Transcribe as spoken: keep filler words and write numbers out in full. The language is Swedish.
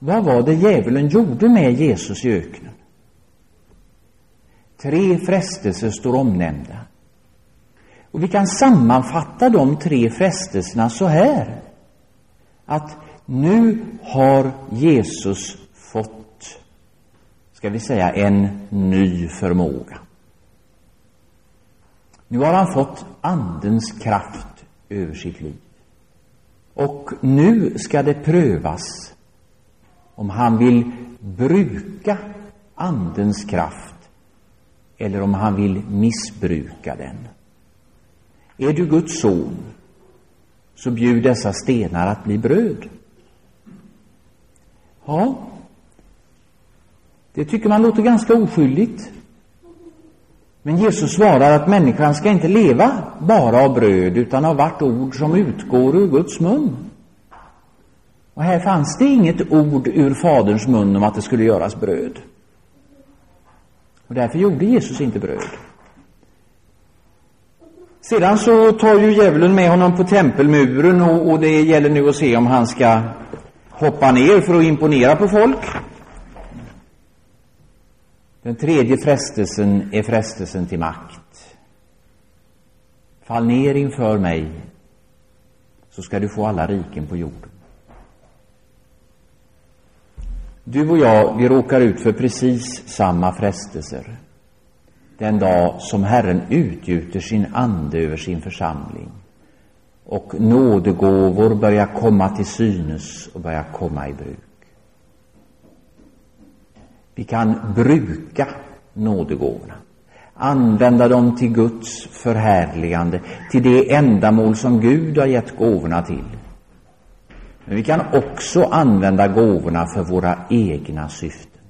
Vad var det djävulen gjorde med Jesus i öknen? Tre frestelser står omnämnda. Och vi kan sammanfatta de tre frestelserna så här. Att nu har Jesus fått, ska vi säga, en ny förmåga. Nu har han fått andens kraft över sitt liv. Och nu ska det prövas om han vill bruka andens kraft eller om han vill missbruka den. Är du Guds son, så bjud dessa stenar att bli bröd. Ja, det tycker man låter ganska oskyldigt. Men Jesus svarar att människan ska inte leva bara av bröd utan av vart ord som utgår ur Guds mun. Och här fanns det inget ord ur Faderns mun om att det skulle göras bröd. Och därför gjorde Jesus inte bröd. Sedan så tar ju djävulen med honom på tempelmuren och, och det gäller nu att se om han ska hoppa ner för att imponera på folk. Den tredje frestelsen är frestelsen till makt. Fall ner inför mig, så ska du få alla riken på jorden. Du och jag, vi råkar ut för precis samma frestelser den dag som Herren utgjuter sin ande över sin församling och nådegåvor börjar komma till synes och börjar komma i bruk. Vi kan bruka nådegåvorna, använda dem till Guds förhärligande, till det ändamål som Gud har gett gåvorna till. Men vi kan också använda gåvorna för våra egna syften.